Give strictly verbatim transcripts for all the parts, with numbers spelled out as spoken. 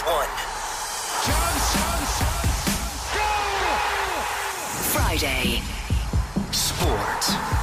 one. Johnson! Goal! Friday Sport.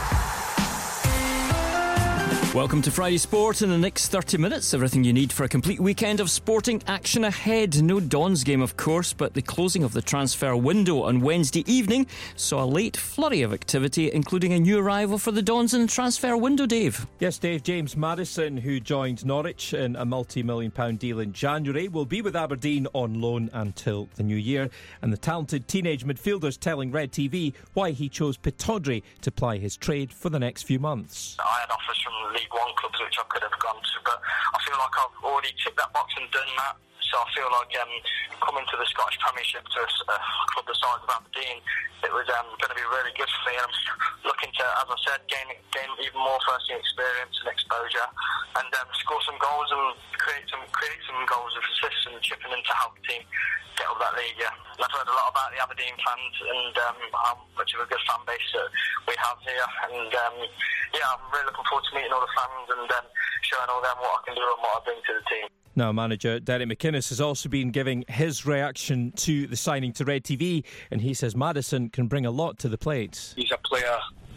Welcome to Friday Sport. In the next thirty minutes, everything you need for a complete weekend of sporting action ahead. No Dons game, of course, but the closing of the transfer window on Wednesday evening saw a late flurry of activity, including a new arrival for the Dons in the transfer window, Dave. Yes, Dave. James Maddison, who joined Norwich in a multi-million pound deal in January, will be with Aberdeen on loan until the new year. And the talented teenage midfielder's telling Red T V why he chose Pittodrie to ply his trade for the next few months. I had offers from League One clubs which I could have gone to, but I feel like I've already ticked that box and done that. So I feel like um, coming to the Scottish Premiership to a club the size of Aberdeen, it was um, going to be really good for me. And I'm looking to, as I said, gain, gain even more first-team experience and exposure, and um, score some goals and create some create some goals with assists and chipping in to help the team get up that league. Yeah, and I've heard a lot about the Aberdeen fans and um, how much of a good fan base that we have here, and um, yeah, I'm really looking forward to meeting all the fans and um, showing all them what I can do and what I bring to the team. Now, manager Derek McInnes has also been giving his reaction to the signing to Red T V, and he says Maddison can bring a lot to the plate. He's a player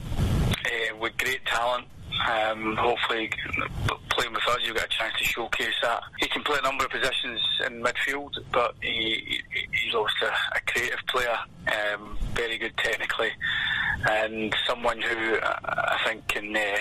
uh, with great talent. Um, hopefully, playing with us, you'll get a chance to showcase that. He can play a number of positions in midfield, but he, he's also a creative player, um, very good technically, and someone who I think can uh,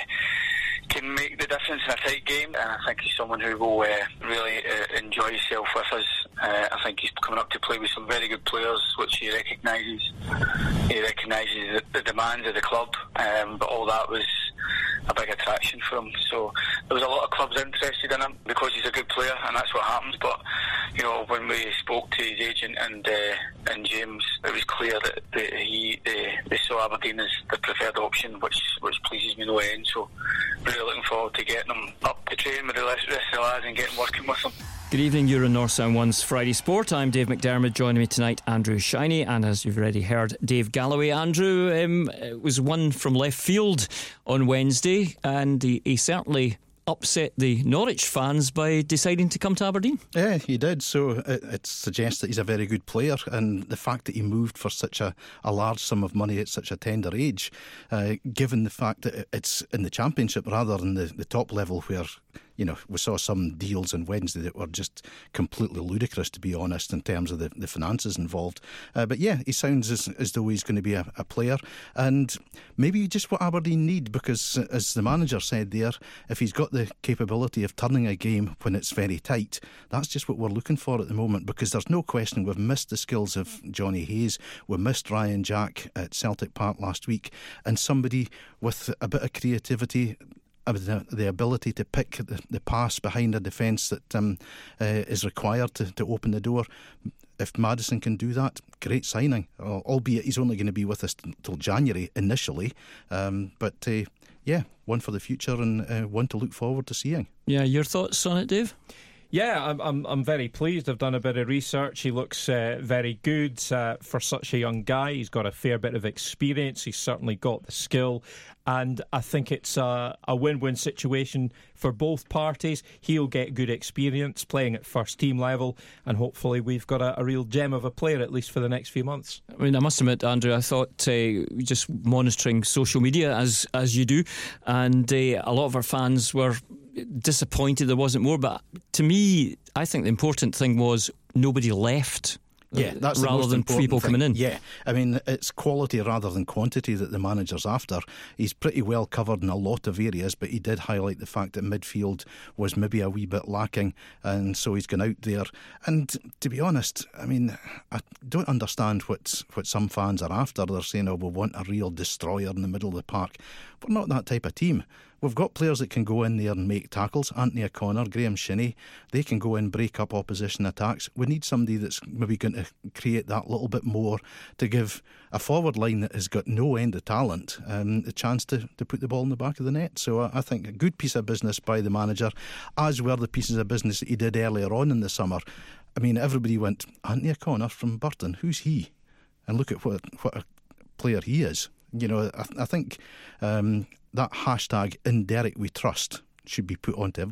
can make the difference in a tight game. And I think he's someone who will uh, really uh, enjoy himself with us. Uh, I think he's coming up to play with some very good players, which he recognises. He recognises the, the demands of the club, um, but all that was a big attraction for him. So there was a lot of clubs interested in him because he's a good player, and that's what happens. But you know, when we spoke to his agent and uh, and James, it was clear that, that he they, they saw Aberdeen as the preferred option, which which pleases me no end. So really looking forward to getting him up to train with the rest of the lads and getting working with them. Good evening, you're in North Sound one's Friday Sport. I'm Dave McDermott. Joining me tonight, Andrew Shiney, and as you've already heard, Dave Galloway. Andrew um, was one from left field on Wednesday, and he, he certainly upset the Norwich fans by deciding to come to Aberdeen. Yeah, he did. So it, it suggests that he's a very good player, and the fact that he moved for such a, a large sum of money at such a tender age, uh, given the fact that it's in the Championship rather than the, the top level where, you know, we saw some deals on Wednesday that were just completely ludicrous, to be honest, in terms of the, the finances involved. Uh, but yeah, he sounds as, as though he's going to be a, a player, and maybe just what Aberdeen need, because as the manager said there, if he's got the capability of turning a game when it's very tight, that's just what we're looking for at the moment, because there's no question we've missed the skills of Johnny Hayes, we missed Ryan Jack at Celtic Park last week, and somebody with a bit of creativity, The, the ability to pick the, the pass behind a defence that um, uh, is required to, to open the door. If Maddison can do that, great signing, albeit he's only going to be with us till January initially, um, but uh, yeah, one for the future and uh, one to look forward to seeing. Yeah, your thoughts on it, Dave? Yeah, I'm I'm I'm very pleased. I've done a bit of research. He looks uh, very good uh, for such a young guy. He's got a fair bit of experience. He's certainly got the skill, and I think it's a, a win-win situation for both parties. He'll get good experience playing at first team level, and hopefully we've got a, a real gem of a player, at least for the next few months. I mean, I must admit, Andrew, I thought uh, just monitoring social media as as you do, and uh, a lot of our fans were disappointed there wasn't more, but to me, I think the important thing was nobody left. Yeah, that's the rather most than important people thing. coming in. Yeah, I mean, it's quality rather than quantity that the manager's after. He's pretty well covered in a lot of areas, but he did highlight the fact that midfield was maybe a wee bit lacking, and so he's gone out there. And to be honest, I mean, I don't understand what what some fans are after. They're saying, oh, we want a real destroyer in the middle of the park. We're not that type of team. We've got players that can go in there and make tackles. Anthony O'Connor, Graham Shinnie, they can go in, break up opposition attacks. We need somebody that's maybe going to create that little bit more to give a forward line that has got no end of talent um, a chance to, to put the ball in the back of the net. So I, I think a good piece of business by the manager, as were the pieces of business that he did earlier on in the summer. I mean, everybody went, Anthony O'Connor from Burton, who's he? And look at what, what a player he is. You know, I, I think um, that hashtag in Derek we trust should be put onto everything.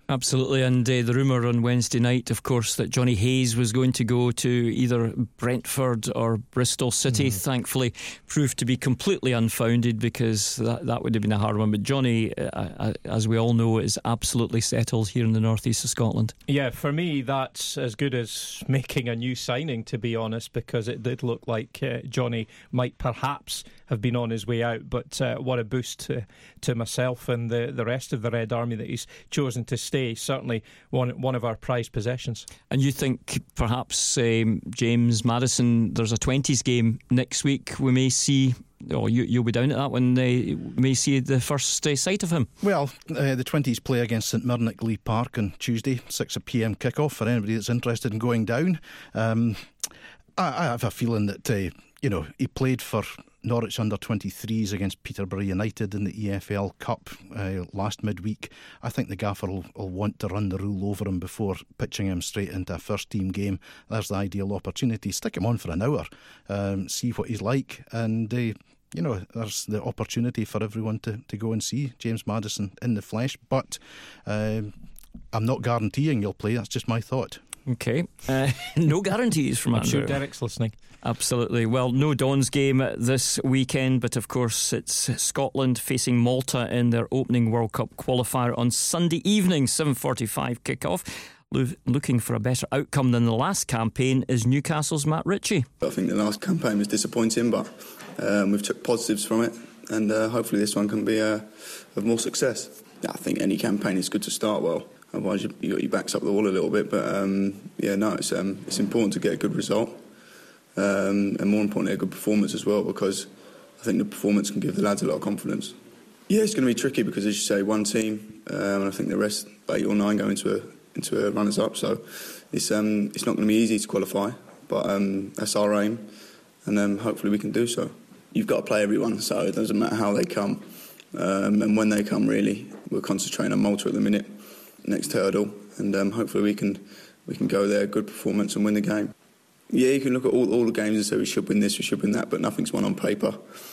Absolutely, and uh, the rumour on Wednesday night, of course, that Johnny Hayes was going to go to either Brentford or Bristol City, mm. thankfully proved to be completely unfounded, because that, that would have been a hard one. But Johnny, uh, as we all know, is absolutely settled here in the northeast of Scotland. Yeah, for me, that's as good as making a new signing, to be honest, because it did look like uh, Johnny might perhaps have been on his way out, but uh, what a boost to, to myself and the, the rest of the Red Army that he's chosen to stay. Certainly one one of our prized possessions. And you think perhaps um, James Maddison, there's a twenties game next week, we may see, or you, you'll be down at that one, uh, we may see the first uh, sight of him? Well, uh, the twenties play against St Mirren at Glebe Park on Tuesday, six p m kick-off for anybody that's interested in going down. Um, I, I have a feeling that uh, you know, he played for Norwich under twenty-threes against Peterborough United in the E F L Cup uh, last midweek. I think the gaffer will, will want to run the rule over him before pitching him straight into a first team game. There's the ideal opportunity. Stick him on for an hour, um, see what he's like, and uh, you know, there's the opportunity for everyone to, to go and see James Maddison in the flesh. But uh, I'm not guaranteeing you'll play. That's just my thought. Okay, uh, no guarantees from I'm Andrew. sure Derek's listening. Absolutely. Well, no Dons game this weekend, but of course it's Scotland facing Malta in their opening World Cup qualifier on Sunday evening, seven forty-five kick-off. Lo- looking for a better outcome than the last campaign is Newcastle's Matt Ritchie. I think the last campaign was disappointing, but um, we've took positives from it, and uh, hopefully this one can be uh, of more success. Yeah, I think any campaign is good to start well. Otherwise, you, you got your backs up the wall a little bit. But um, yeah, no, it's um, it's important to get a good result, um, and more importantly, a good performance as well. Because I think the performance can give the lads a lot of confidence. Yeah, it's going to be tricky because, as you say, one team, um, and I think the rest, eight or nine, go into a into a runners up. So it's um, it's not going to be easy to qualify, but um, that's our aim, and um, hopefully we can do so. You've got to play everyone, so it doesn't matter how they come, um, and when they come. Really, we're concentrating on Malta at the minute. Next hurdle, and um, hopefully we can we can go there, good performance, and win the game. Yeah, you can look at all, all the games and say we should win this, we should win that, but nothing's won on paper.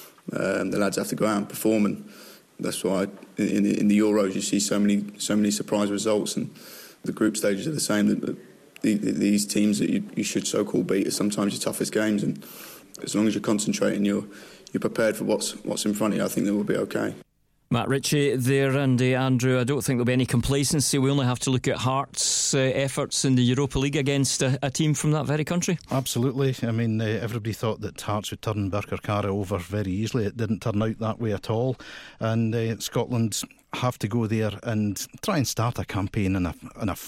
Um, the lads have to go out and perform, and that's why in, in the Euros you see so many so many surprise results, and the group stages are the same. The, the, the, these teams that you, you should so-called beat are sometimes your toughest games, and as long as you're concentrating, you're you're prepared for what's what's in front of you. I think they will be okay. Matt Ritchie there, and uh, Andrew, I don't think there'll be any complacency. We only have to look at Hearts' uh, efforts in the Europa League against a, a team from that very country. Absolutely. I mean, uh, everybody thought that Hearts would turn Birkirkara over very easily. It didn't turn out that way at all, and uh, Scotland have to go there and try and start a campaign in a, in a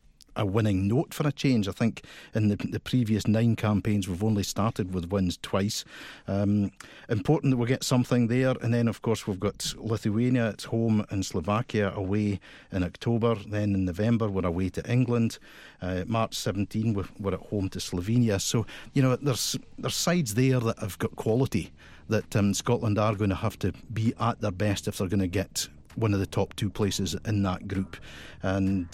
a winning note for a change. I think in the, the previous nine campaigns we've only started with wins twice. Um, important that we get something there, and then of course we've got Lithuania at home and Slovakia away in October. Then in November we're away to England. uh, March seventeenth we're, we're at home to Slovenia. So you know there's there's sides there that have got quality that um, Scotland are going to have to be at their best if they're going to get one of the top two places in that group. And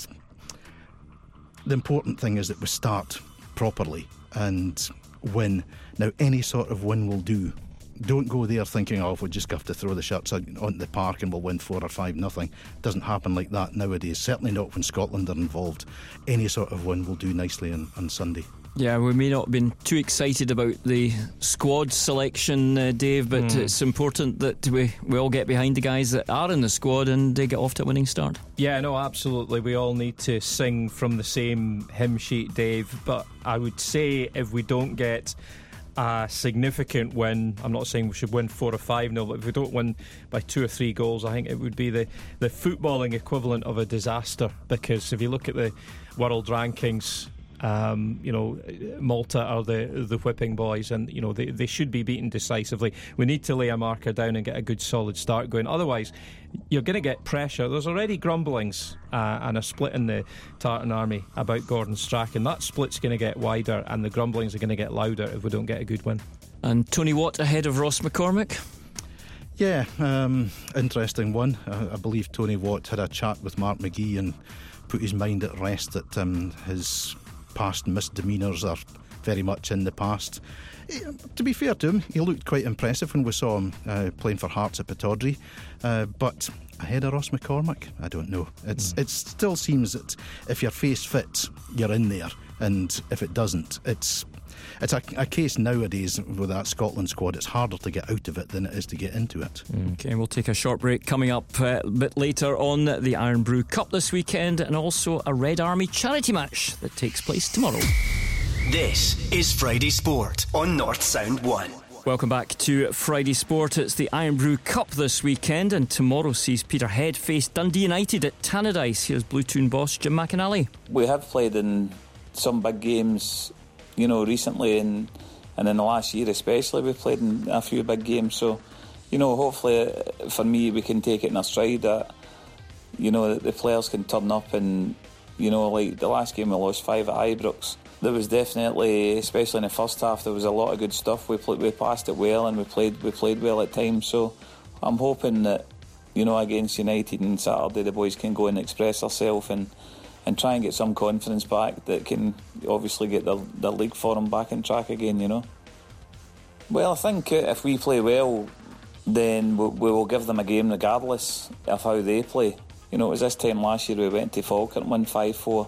the important thing is that we start properly and win. Now, any sort of win will do. Don't go there thinking, oh, we'll just have to throw the shirts out onto the park and we'll win four or five nothing. It doesn't happen like that nowadays. Certainly not when Scotland are involved. Any sort of win will do nicely on, on Sunday. Yeah, we may not have been too excited about the squad selection, uh, Dave, but mm. it's important that we, we all get behind the guys that are in the squad and they get off to a winning start. Yeah, no, absolutely. We all need to sing from the same hymn sheet, Dave. But I would say if we don't get a significant win, I'm not saying we should win four or five nil, but if we don't win by two or three goals, I think it would be the, the footballing equivalent of a disaster. Because if you look at the world rankings, Um, you know, Malta are the the whipping boys, and you know they, they should be beaten decisively. We need to lay a marker down and get a good solid start going. Otherwise, you're going to get pressure. There's already grumblings uh, and a split in the Tartan Army about Gordon Strachan. That split's going to get wider, and the grumblings are going to get louder if we don't get a good win. And Tony Watt ahead of Ross McCormick. Yeah, um, interesting one. I, I believe Tony Watt had a chat with Mark McGee and put his mind at rest that um, his past misdemeanours are very much in the past. To be fair to him, he looked quite impressive when we saw him uh, playing for Hearts at Pittodrie, uh, but ahead of Ross McCormack, I don't know. It's mm. It still seems that if your face fits, you're in there, and if it doesn't, it's it's a, a case nowadays with that Scotland squad. It's harder to get out of it than it is to get into it. Okay, we'll take a short break. Coming up uh, a bit later on, the Iron Brew Cup this weekend, and also a Red Army charity match that takes place tomorrow. This is Friday Sport on North Sound one. Welcome back to Friday Sport. It's the Iron Brew Cup this weekend, and tomorrow sees Peterhead face Dundee United at Tannadice. Here's Blue Toon boss Jim McInally. We have played in some big games, you know, recently, and and in the last year especially, we've played in a few big games. So, you know, hopefully for me we can take it in a stride that, you know, the players can turn up, and, you know, like the last game we lost five at Ibrox. There was definitely, especially in the first half, there was a lot of good stuff. We played, we passed it well, and we played we played well at times. So I'm hoping that, you know, against United on Saturday, the boys can go and express themselves and, and try and get some confidence back that can obviously get their, their league form back on track again, you know. Well, I think if we play well, then we, we will give them a game regardless of how they play. You know, it was this time last year we went to Falkirk and won five four.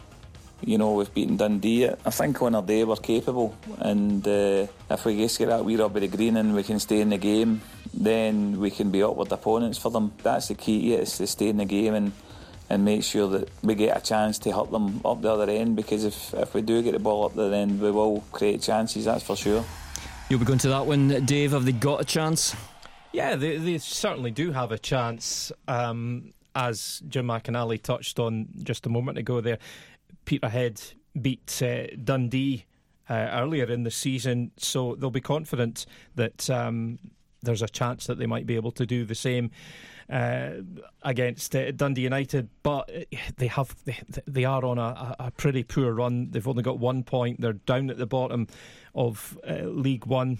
You know, we've beaten Dundee. I think on our day we're capable, and uh, if we just get that wee rub of the green and we can stay in the game, then we can be upward opponents for them. That's the key to it, is to stay in the game and, and make sure that we get a chance to hurt them up the other end, because if, if we do get the ball up there, then we will create chances, that's for sure. You'll be going to that one, Dave. Have they got a chance? Yeah, they, they certainly do have a chance. Um, as Jim McInally touched on just a moment ago there, Peterhead beat uh, Dundee uh, earlier in the season, so they'll be confident that um, there's a chance that they might be able to do the same uh, against uh, Dundee United. But they have they, they are on a, a pretty poor run. They've only got one point. They're down at the bottom of uh, League One,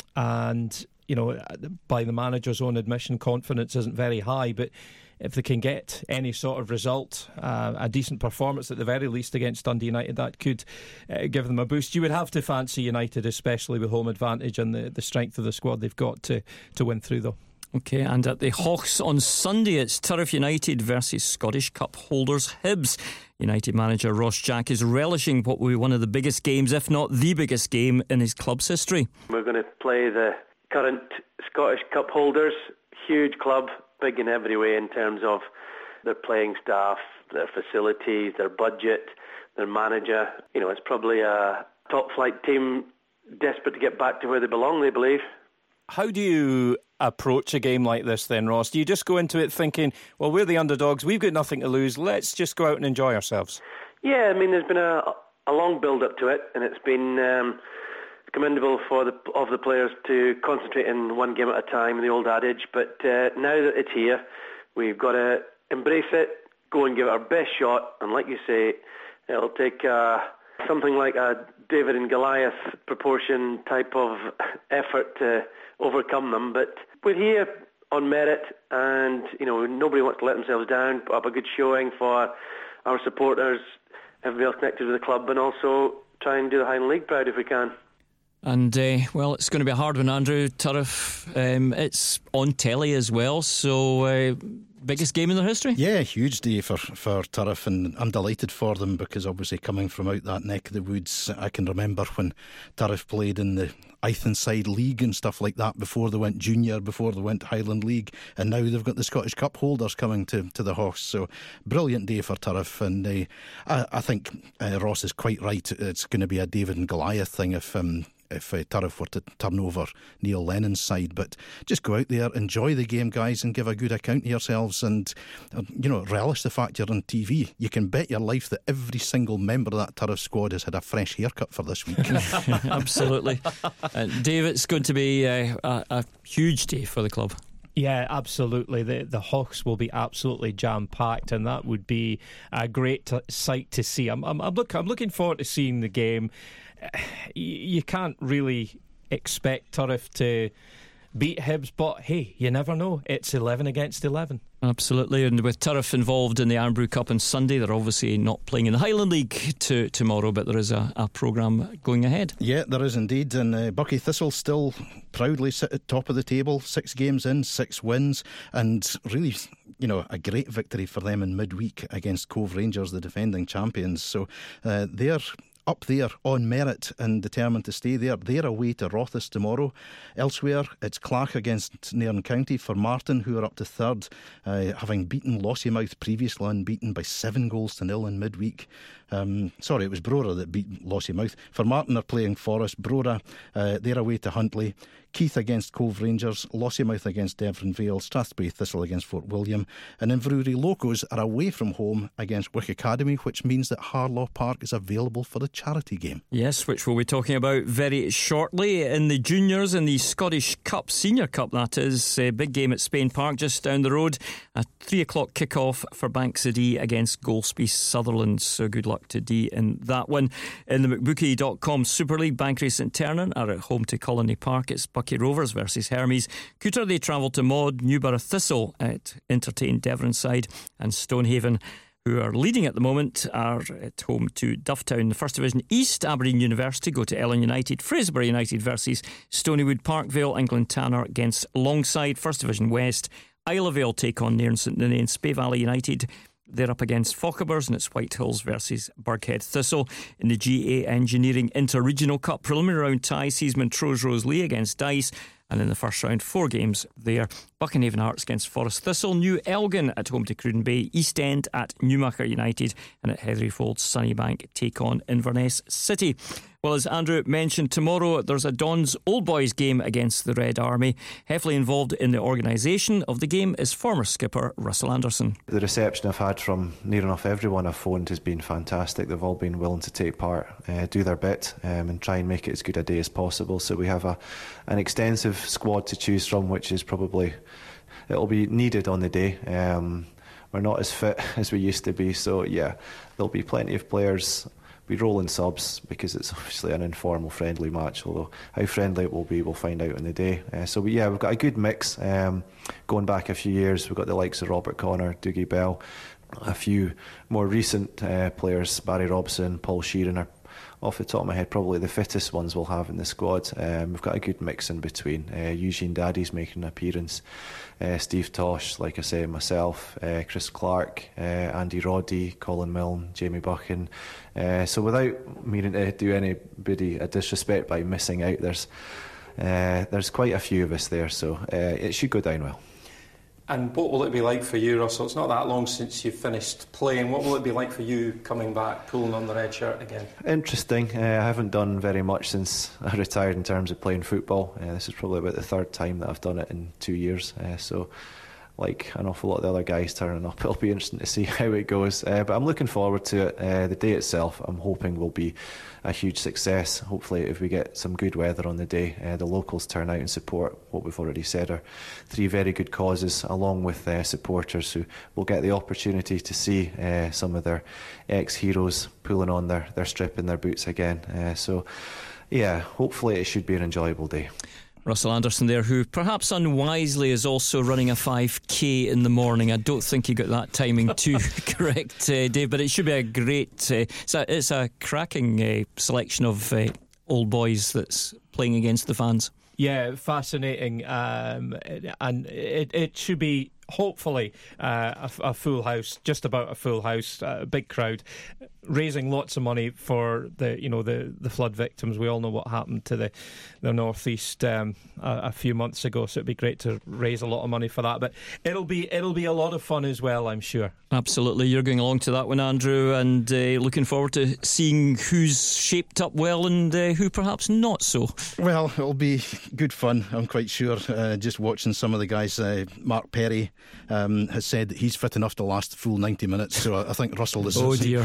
and, you know, by the manager's own admission, confidence isn't very high. But if they can get any sort of result, uh, a decent performance at the very least against Dundee United, that could uh, give them a boost. You would have to fancy United, especially with home advantage and the, the strength of the squad they've got to, to win through, though. OK, and at the Hawks on Sunday, it's Turriff United versus Scottish Cup holders Hibs. United manager Ross Jack is relishing what will be one of the biggest games, if not the biggest game in his club's history. We're going to play the current Scottish Cup holders. Huge club, big in every way in terms of their playing staff, their facilities, their budget, their manager. You know, it's probably a top flight team desperate to get back to where they belong, they believe. How do you approach a game like this then, Ross? Do you just go into it thinking, well, we're the underdogs, we've got nothing to lose, let's just go out and enjoy ourselves? Yeah, I mean, there's been a, a long build-up to it, and it's been um, commendable for the of the players to concentrate in one game at a time, the old adage. But uh, now that it's here, we've got to embrace it, go and give it our best shot, and like you say, it'll take uh, something like a David and Goliath proportion type of effort to overcome them. But we're here on merit, and, you know, nobody wants to let themselves down. Put up a good showing for our supporters, everybody else connected with the club, and also try and do the Highland League proud if we can. And, uh, well, it's going to be a hard one, Andrew. Turriff, um, it's on telly as well, so uh, biggest game in their history? Yeah, huge day for, for Turriff, and I'm delighted for them, because obviously coming from out that neck of the woods, I can remember when Turriff played in the Ithonside League and stuff like that before they went junior, before they went Highland League, and now they've got the Scottish Cup holders coming to, to the Hawks. So brilliant day for Turriff, and uh, I, I think uh, Ross is quite right. It's going to be a David and Goliath thing if um, if uh, Turriff were to turn over Neil Lennon's side. But just go out there, enjoy the game, guys, and give a good account of yourselves, and uh, you know, relish the fact you're on T V. You can bet your life that every single member of that Turriff squad has had a fresh haircut for this week. Absolutely. uh, Dave, it's going to be uh, a, a huge day for the club. Yeah, absolutely. The the Hawks will be absolutely jam-packed, and that would be a great t- sight to see. I'm I'm, I'm, look, I'm looking forward to seeing the game. You can't really expect Turriff to beat Hibs, but hey, you never know. It's eleven against eleven. Absolutely, and with Turriff involved in the Irn-Bru Cup on Sunday, they're obviously not playing in the Highland League to, tomorrow, but there is a, a programme going ahead. Yeah, there is indeed, and uh, Buckie Thistle still proudly sit at top of the table, six games in, six wins, and really, you know, a great victory for them in midweek against Cove Rangers, the defending champions. So uh, they're up there on merit and determined to stay there. They're away to Rothes tomorrow. Elsewhere, it's Clach against Nairn County for Martin, who are up to third, uh, having beaten Lossiemouth, previously unbeaten, by seven goals to nil in midweek. Um, sorry, it was Brora that beat Lossiemouth. For Martin, are playing Forest. Brora, uh, they're away to Huntly. Keith against Cove Rangers, Lossiemouth against Devon Vale, Strathspey Thistle against Fort William, and Inverurie Locos are away from home against Wick Academy, which means that Harlaw Park is available for the charity game. Yes, which we'll be talking about very shortly. In the juniors, in the Scottish Cup, Senior Cup that is, a big game at Spain Park just down the road, a three o'clock kick-off for Banks of Dee against Golspie Sutherland, so good luck to Dee in that one. In the McBookie dot com Super League, Bankery St Ternan are at home to Colony Park. It's Buckie Rovers versus Hermes. Cooter, they travel to Maud. Newborough Thistle at entertain Devonside, and Stonehaven, who are leading at the moment, are at home to Dufftown. The First Division East, Aberdeen University go to Ellen United. Fraserburgh United versus Stonywood. Parkvale, England Tanner against Longside. First Division West, Isle of Vale take on Nairn St Ninian. Spey Valley United, they're up against Fochabers, and it's Whitehills versus Burghead Thistle. In the G A Engineering Inter-Regional Cup, preliminary round tie sees Montrose Rosalie against Dice, and in the first round, four games there. Buckenhaven Hearts against Forest Thistle. New Elgin at home to Cruden Bay. East End at Newmarket United, and at Heatherlyfold, Sunnybank take on Inverness City. Well, as Andrew mentioned, tomorrow there's a Dons Old Boys game against the Red Army. Heavily involved in the organisation of the game is former skipper Russell Anderson. The reception I've had from near enough everyone I've phoned has been fantastic. They've all been willing to take part, uh, do their bit, um, and try and make it as good a day as possible. So we have a an extensive squad to choose from, which is probably, it'll be needed on the day. Um, we're not as fit as we used to be, so yeah, there'll be plenty of players. We roll in subs because it's obviously an informal friendly match, although how friendly it will be we'll find out on the day. Uh, so we, yeah, we've got a good mix. Um, going back a few years, we've got the likes of Robert Connor, Dougie Bell, a few more recent uh, players, Barry Robson, Paul Sheeran are off the top of my head probably the fittest ones we'll have in the squad. Um, we've got a good mix in between. uh, Eugene Daddy's making an appearance, uh, Steve Tosh, like I say, myself, uh, Chris Clark, uh, Andy Roddy, Colin Milne, Jamie Buchan. Uh, so without meaning to do anybody a disrespect by missing out, there's uh, there's quite a few of us there, so uh, it should go down well. And what will it be like for you, Russell? It's not that long since you finished playing. What will it be like for you coming back, pulling on the red shirt again? Interesting. Uh, I haven't done very much since I retired in terms of playing football. Uh, this is probably about the third time that I've done it in two years. Uh, so, like an awful lot of the other guys turning up, it'll be interesting to see how it goes. Uh, but I'm looking forward to it. Uh, the day itself, I'm hoping, will be a huge success. Hopefully, if we get some good weather on the day, uh, the locals turn out and support what we've already said are three very good causes, along with uh, supporters who will get the opportunity to see uh, some of their ex-heroes pulling on their, their strip in their boots again. Uh, so, yeah, hopefully it should be an enjoyable day. Russell Anderson there, who perhaps unwisely is also running a five K in the morning. I don't think he got that timing too correct, uh, Dave, but it should be a great uh, it's, a, it's a cracking uh, selection of uh, old boys that's playing against the fans. Yeah, fascinating, um, and it, it should be hopefully uh, a, a full house, just about a full house, a big crowd, raising lots of money for the you know the, the flood victims. We all know what happened to the the northeast um, a, a few months ago, so it'd be great to raise a lot of money for that. But it'll be it'll be a lot of fun as well, I'm sure. Absolutely, you're going along to that one, Andrew, and uh, looking forward to seeing who's shaped up well and uh, who perhaps not so. Well, it'll be good fun, I'm quite sure. Uh, just watching some of the guys. uh, Mark Perry um, has said that he's fit enough to last the full ninety minutes, so I think Russell is, oh dear. has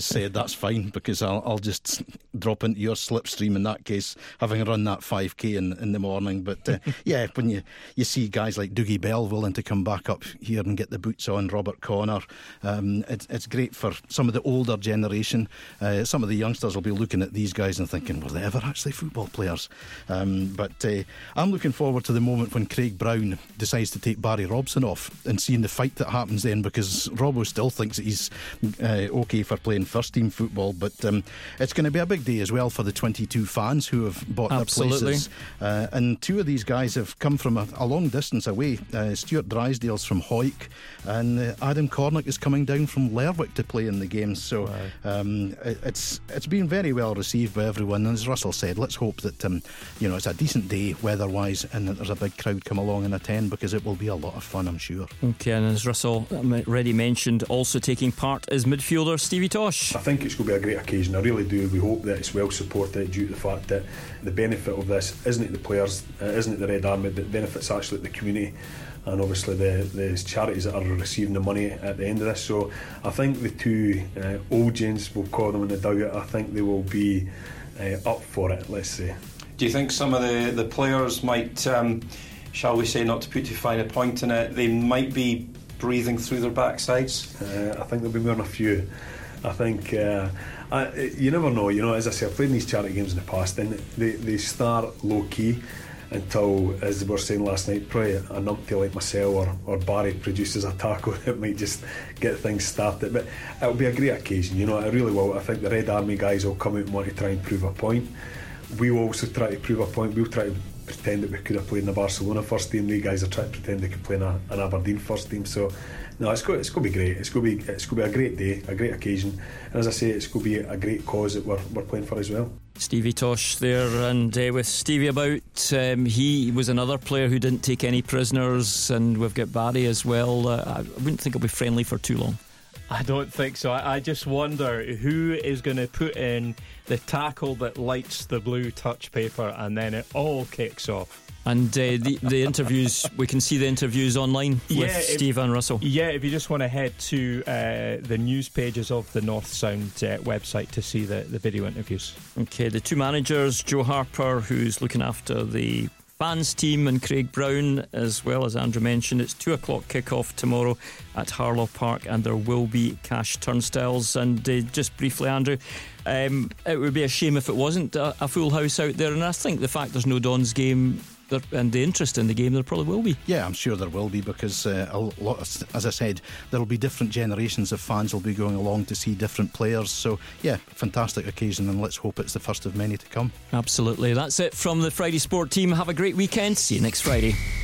has said that's fine, because I'll, I'll just drop into your slipstream in that case, having run that five K in, in the morning. But uh, yeah, when you, you see guys like Dougie Bell willing to come back up here and get the boots on, Robert Connor, um, it, it's great for some of the older generation. Uh, some of the youngsters will be looking at these guys and thinking, were they ever actually football players? Um, but uh, I'm looking forward to the moment when Craig Brown decides to take Barry Robson off and seeing the fight that happens then, because Robbo still thinks that he's uh, okay for playing first team football. But um, it's going to be a big day as well for the twenty-two fans who have bought Absolutely. their places. Uh, and two of these guys have come from a, a long distance away. Uh, Stuart Drysdale's from Hawick, and uh, Adam Cornick is coming down from Lerwick to play in the games. So wow. um, it, it's it's been very well received by everyone. And as Russell said, let's hope that um, you know it's a decent day weather-wise, and that there's a big crowd come along and attend, because it will be a lot of fun, I'm sure. Okay, and as Russell already mentioned, also taking part is midfielder Stevie Tosh. I think it's going to be a great occasion. I really do. We hope that it's well supported, due to the fact that the benefit of this isn't it the players, uh, isn't it the Red Army, but the benefit's actually the community, and obviously the, the charities that are receiving the money at the end of this. So I think the two uh, old gents, we'll call them in the dugout, I think they will be uh, up for it, let's say. Do you think some of the, the players might, um, shall we say, not to put too fine a point in it, they might be breathing through their backsides? Uh, I think there'll be more than a few. I think uh, I, you never know. You know, as I say, I've played in these charity games in the past, and they, they start low key until, as they were saying last night, probably a numpty like myself or, or Barry produces a tackle that might just get things started. But it'll be a great occasion, you know, it really will. I think the Red Army guys will come out and want to try and prove a point. We will also try to prove a point. We'll try to pretend that we could have played in the Barcelona first team. These guys are trying to pretend they could play in a, an Aberdeen first team. So no, it's going, it's going to be great. It's going to be it's going to be a great day, a great occasion, and as I say, it's going to be a great cause that we're, we're playing for as well. Stevie Tosh there, and uh, with Stevie about, um, he was another player who didn't take any prisoners, and we've got Barry as well. uh, I wouldn't think it'll be friendly for too long. I don't think so. I, I just wonder who is going to put in the tackle that lights the blue touch paper, and then it all kicks off. And uh, the, the interviews, we can see the interviews online with yeah, if, Steve and Russell. Yeah, if you just want to head to uh, the news pages of the North Sound uh, website to see the, the video interviews. Okay, the two managers, Joe Harper, who's looking after the fans team, and Craig Brown, as well as Andrew mentioned. It's two o'clock kick-off tomorrow at Harlow Park, and there will be cash turnstiles. And uh, just briefly, Andrew, um, it would be a shame if it wasn't a, a full house out there, and I think the fact there's no Dons game there, and the interest in the game, there probably will be. Yeah, I'm sure there will be, because uh, a lot of, as I said, there will be different generations of fans will be going along to see different players. So yeah, fantastic occasion, and let's hope it's the first of many to come. Absolutely. That's it from the Friday Sport team. Have a great weekend. See you next Friday.